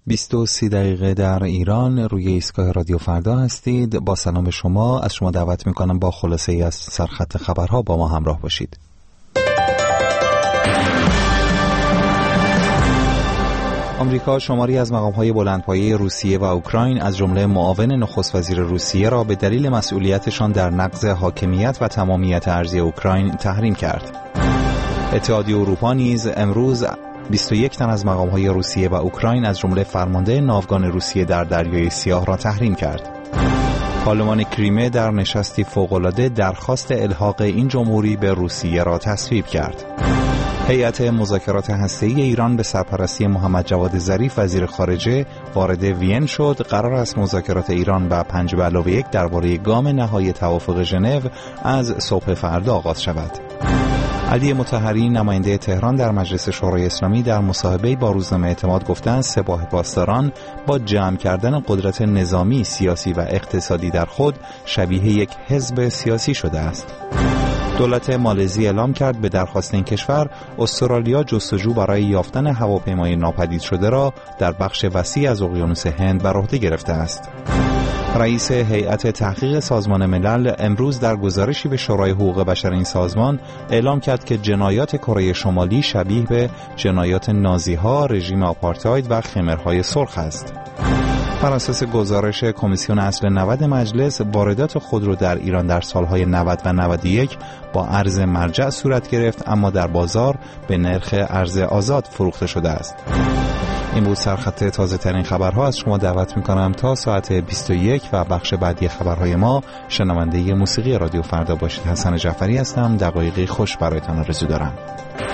20:30 دقیقه در ایران. روی ایستگاه رادیو فردا هستید. با سلام شما، از شما دعوت میکنم با خلاصه ای از سرخط خبرها با ما همراه باشید. آمریکا شماری از مقام‌های بلندپایه روسیه و اوکراین از جمله معاون نخست وزیر روسیه را به دلیل مسئولیتشان در نقض حاکمیت و تمامیت ارضی اوکراین تحریم کرد. اتحادیه اروپا نیز امروز 21 تن از مقام‌های روسیه و اوکراین از جمله فرمانده ناوگان روسیه در دریای سیاه را تحریم کرد. پارلمان کریمه در نشستی فوق‌العاده درخواست الحاق این جمهوری به روسیه را تصویب کرد. هیئت مذاکرات هسته‌ای ایران به سرپرستی محمد جواد ظریف وزیر خارجه وارد وین شد. قرار است مذاکرات ایران و 5+1 درباره گام نهایی توافق ژنو از صبح فردا آغاز شود. علی مطهری نماینده تهران در مجلس شورای اسلامی در مصاحبه‌ای با روزنامه اعتماد گفتند سپاه پاسداران با جمع کردن قدرت نظامی، سیاسی و اقتصادی در خود شبیه یک حزب سیاسی شده است. دولت مالزی اعلام کرد به درخواست این کشور استرالیا جستجو برای یافتن هواپیمای ناپدید شده را در بخش وسیع از اقیانوس هند بر عهده گرفته است. رئیس هیئت تحقیق سازمان ملل امروز در گزارشی به شورای حقوق بشر این سازمان اعلام کرد که جنایات کره شمالی شبیه به جنایات نازی‌ها، رژیم آپارتاید و خمرهای سرخ است. بر اساس گزارش کمیسیون اصل 90 مجلس، واردات خودرو در ایران در سالهای 90 و 91 با ارز مرجع صورت گرفت، اما در بازار به نرخ ارز آزاد فروخته شده است. این بود سرخط تازه ترین خبرها. از شما دعوت میکنم تا ساعت 21 و بخش بعدی خبرهای ما شنونده موسیقی رادیو فردا باشید. حسن جعفری هستم. دقایقی خوش برایتان آرزو دارم.